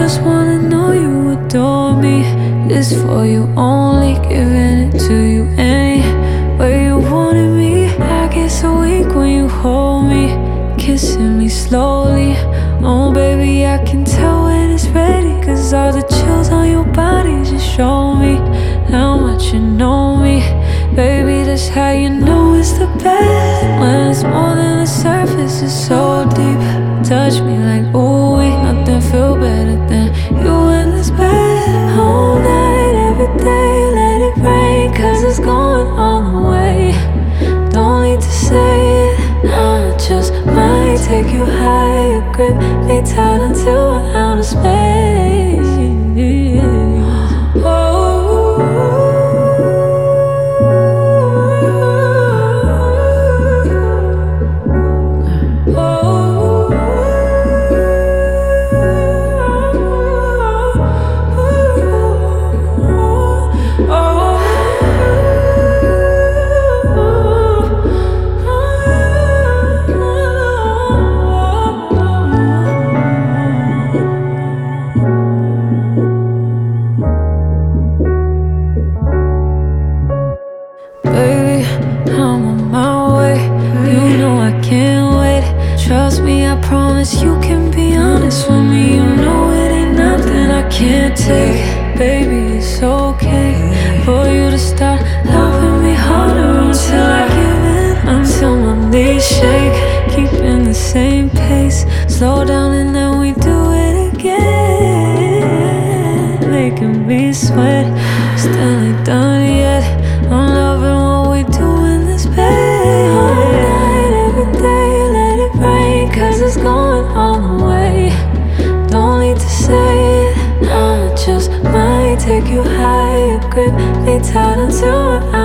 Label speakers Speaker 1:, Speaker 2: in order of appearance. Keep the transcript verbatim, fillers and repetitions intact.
Speaker 1: just wanna know you adore me. It's for you only, giving it to you any way you wanted me. I get so weak when you hold me, kissing me slowly. Oh baby, I can tell when it's ready, cause all the chills on your body just show me how much you know me. Baby, that's how you know it's the best. When it's more than the surface, it's so deep. Touch me like ooh, nothing feel better than you in this bed. All night, every day, let it rain, cause it's going all the way. Don't need to say it, I just might take you higher. Grip me tight until we're out of space. Oh. Baby, I'm on my way. You know I can't wait. Trust me, I promise you can be honest with me. You know it ain't nothing I can't take. Baby, it's okay for you to start loving me harder until I give in, until my knees shake. Keeping the same pace, slow down and then we do it again. Making me sweat, still ain't done yet. I'm loving what we do in this bed. All night, every day, let it rain, cause it's going all the way. Don't need to say it, I just might take you higher. Grip me tight until we're